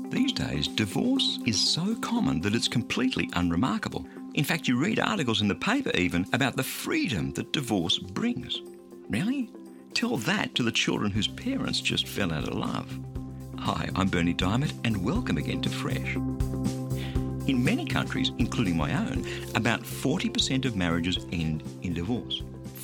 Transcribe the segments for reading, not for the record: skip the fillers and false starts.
These days, divorce is so common that it's completely unremarkable. In fact, you read articles in the paper even about the freedom that divorce brings. Really? Tell that to the children whose parents just fell out of love. Hi, I'm Bernie Diamond, and welcome again to Fresh. In many countries, including my own, about 40% of marriages end in divorce.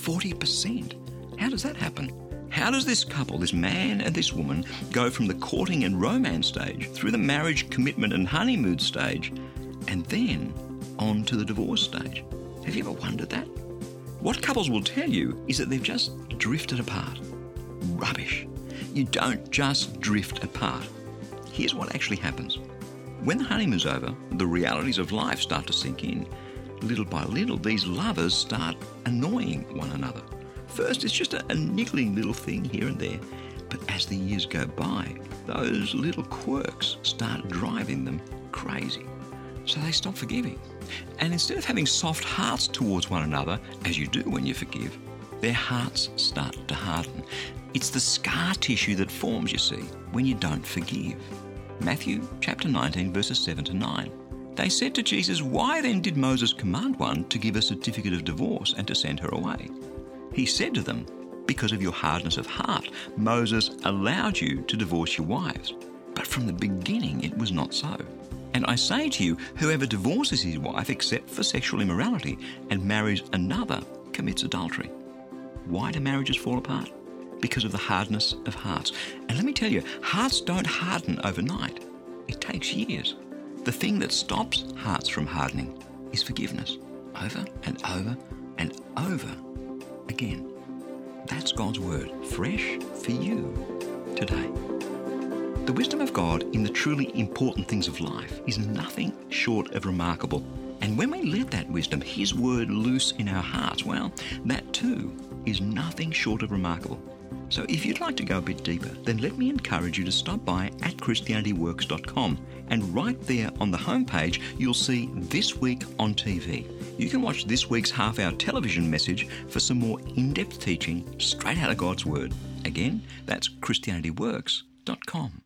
40%? How does that happen? How does this couple, this man and this woman, go from the courting and romance stage through the marriage, commitment and honeymoon stage and then on to the divorce stage? Have you ever wondered that? What couples will tell you is that they've just drifted apart. Rubbish. You don't just drift apart. Here's what actually happens. When the honeymoon's over, the realities of life start to sink in. Little by little, these lovers start annoying one another. First, it's just a niggling little thing here and there. But as the years go by, those little quirks start driving them crazy. So they stop forgiving. And instead of having soft hearts towards one another, as you do when you forgive, their hearts start to harden. It's the scar tissue that forms, you see, when you don't forgive. Matthew chapter 19, verses 7 to 9. They said to Jesus, "Why then did Moses command one to give a certificate of divorce and to send her away?" He said to them, "Because of your hardness of heart, Moses allowed you to divorce your wives. But from the beginning it was not so. And I say to you, whoever divorces his wife except for sexual immorality and marries another commits adultery." Why do marriages fall apart? Because of the hardness of hearts. And let me tell you, hearts don't harden overnight. It takes years. The thing that stops hearts from hardening is forgiveness. Over and over and over again. That's God's word, fresh for you today. The wisdom of God in the truly important things of life is nothing short of remarkable. And when we let that wisdom, His word, loose in our hearts, well, that too is nothing short of remarkable. So if you'd like to go a bit deeper, then let me encourage you to stop by at ChristianityWorks.com, and right there on the homepage you'll see This Week on TV. You can watch this week's half-hour television message for some more in-depth teaching straight out of God's Word. Again, that's ChristianityWorks.com.